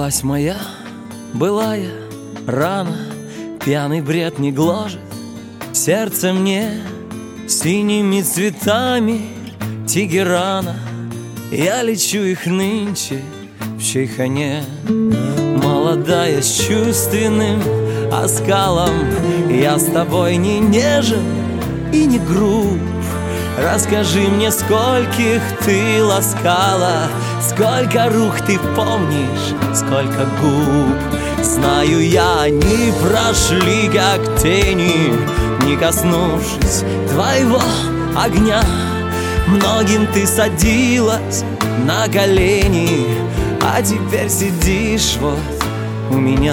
Сбылась моя былая рана, пьяный бред не гложет сердце мне синими цветами Тегерана. Я лечу их нынче в Чайхане, молодая с чувственным оскалом. Я с тобой не нежен и не груб. Расскажи мне, скольких ты ласкала, сколько рук ты помнишь, сколько губ. Знаю я, они прошли как тени, не коснувшись твоего огня. Многим ты садилась на колени, а теперь сидишь вот у меня.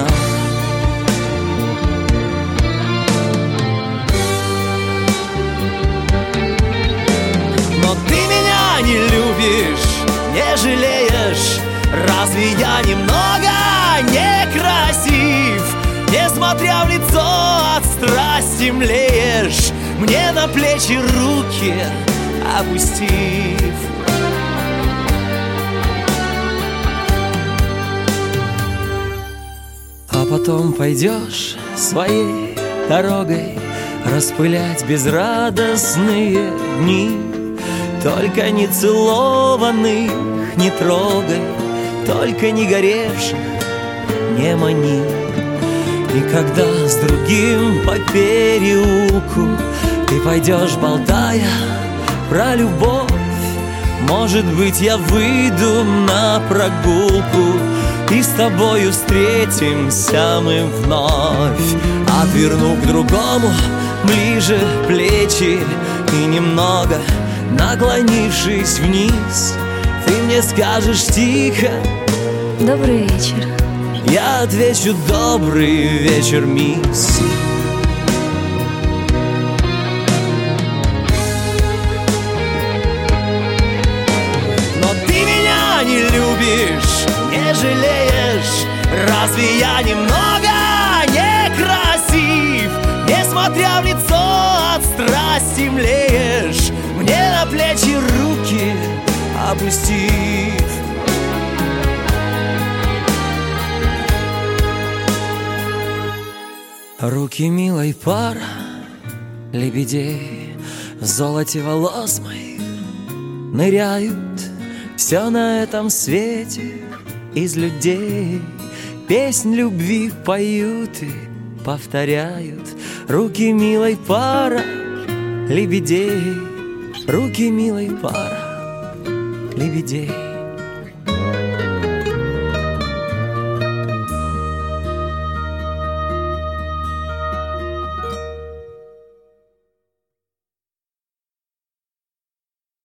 Не любишь, не жалеешь. Разве я немного некрасив? Несмотря в лицо, от страсти млеешь, мне на плечи руки опустив. А потом пойдешь своей дорогой распылять безрадостные дни. Только не целованных не трогай, только не горевших не мани. И когда с другим по переулку ты пойдешь, болтая про любовь, может быть, я выйду на прогулку, и с тобою встретимся мы вновь. Отверну к другому ближе плечи и немного наклонившись вниз, ты мне скажешь тихо: добрый вечер. Я отвечу: добрый вечер, мисс. Но ты меня не любишь, не жалеешь. Разве я немного некрасив? Несмотря в лицо, от страсти млеешь, мне на плечи руки опустив. Руки милой пара лебедей в золоте волос моих ныряют. Все на этом свете из людей песнь любви поют и повторяют. Руки милой пара лебедей, руки милой пара лебедей.